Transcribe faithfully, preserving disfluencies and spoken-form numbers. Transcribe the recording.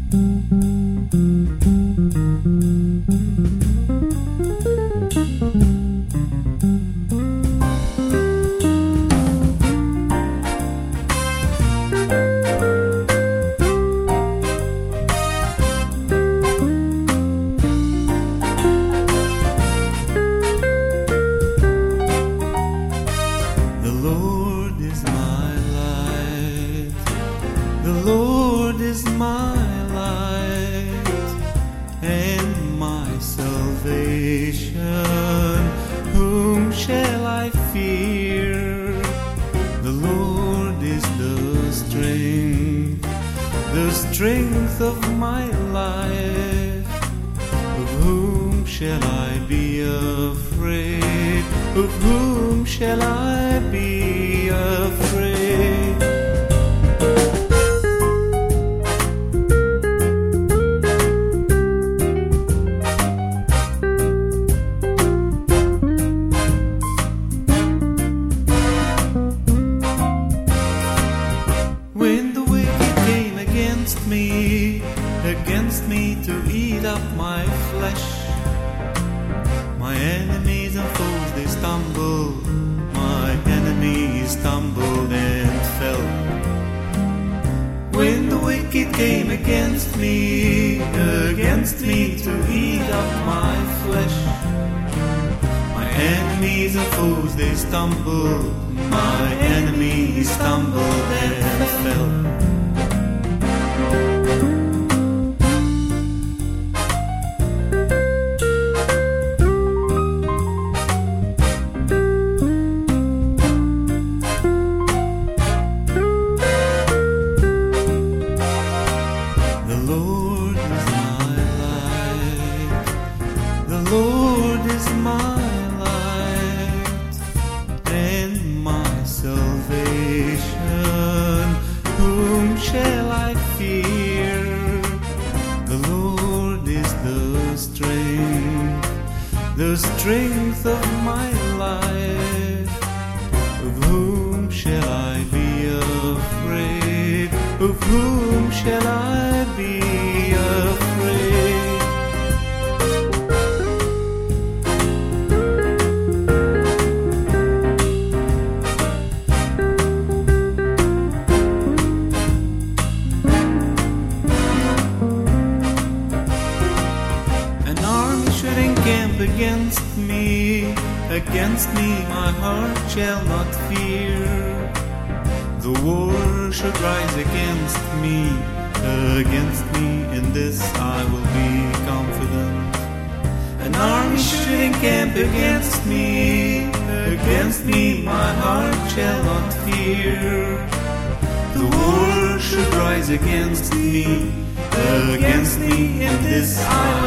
The Lord is my light and my salvation. Whom shall I fear? The Lord is the strength, the strength of my life. Of whom shall I be afraid? Of whom shall I be afraid? When the wicked came against me, against me to eat up my flesh, my enemies and foes, they stumbled, my enemies stumbled and fell. When the wicked came against me, against me to eat up my flesh, my enemies and foes, they stumbled, my enemies stumbled and fell. The Lord is my light, the Lord is my light and my salvation. Whom shall I fear? The Lord is the strength, the strength of my life. Of whom shall I be afraid? Of whom shall I be afraid? An army should encamp against me, against me my heart shall not fear. The war should rise against me, against me, in this I will be confident. An army should encamp against me, against me my heart shall not fear. The war should rise against me, against me, in this I